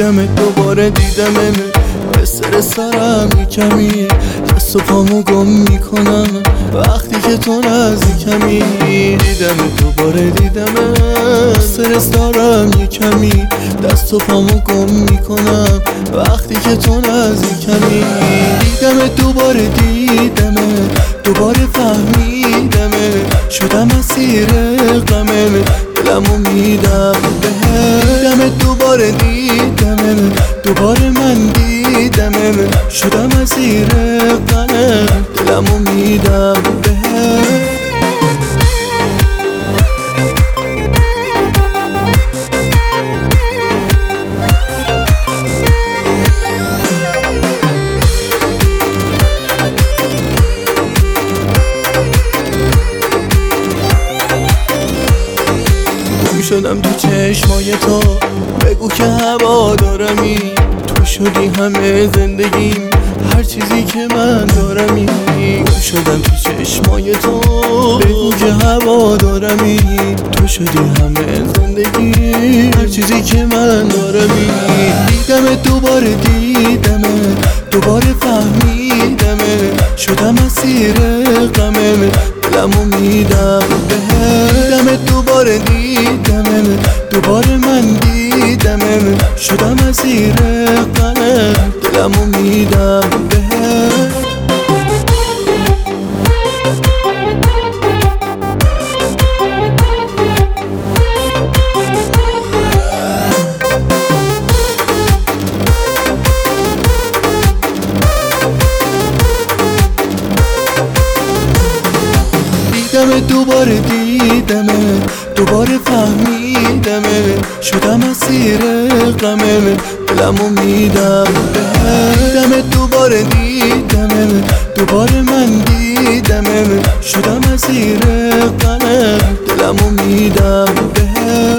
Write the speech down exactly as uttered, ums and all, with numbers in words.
دیدم دوباره دیدم استرس دارم یکمی دست و پامو گم میکنم وقتی که تو نزدیکمی دیدم دوباره دیدم استرس دارم یکمی دست و پامو گم میکنم وقتی که تو نزدیکمی دیدم دوباره دیدم دوباره فهمیدم شدم اسیر غمه دلمو میدم بهم دیدم دوباره دیدم دوباره من دیدم شدم اسیر غمه دلمو میدم بهم شدم تو چشمای تو بگو که هوا دارمی تو شدی همه زندگیم هر چیزی که من دارمی گم شدم تو چشمای تو بگو که هوا دارمی تو شدی همه زندگی هر چیزی که من دارمی دیدم دوباره دیدم دوباره فهمیدم شدم اسیر غمه دلمو میدم بهم دیدم دوباره دیدم دوباره من دیدم شدم اسیر غمه دلمو میدم بهم دیدم دوباره دیدم دوباره فهمیدم شدم اسیر غمه دلمو میدم بهم دیدم دوباره دیدم دوباره من دیدم شدم اسیر غمه دلمو میدم بهم